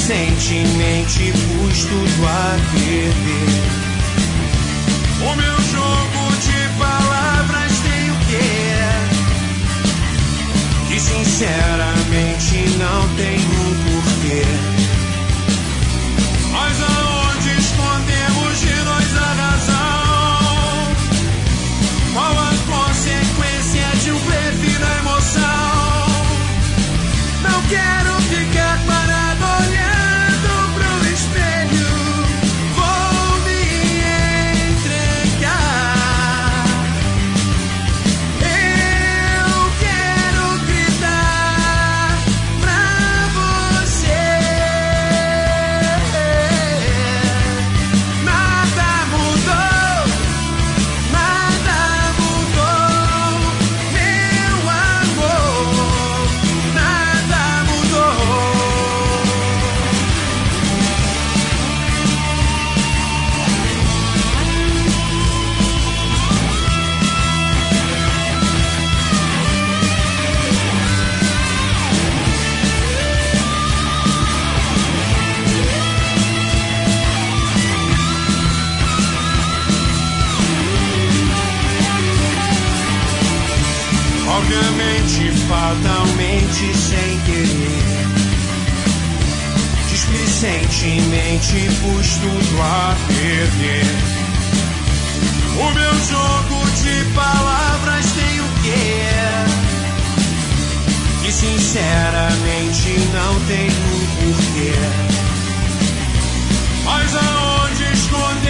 Displicentemente pus tudo a perder. O meu jogo de palavras tem o quê? Que sinceramente não tem um porquê. Mas aonde escondemos de nós a razão? Qual a consequência de um blefe na emoção? Não quero ficar parado olhando pro espelho. Vou me entregar. Eu quero gritar pra você. Nada mudou, meu amor. Nada mudou. Obviamente, fatalmente, sem querer, displicentemente pus tudo a perder. O meu jogo de palavras tem o quê? Que sinceramente não tem um porquê. Mas aonde esconder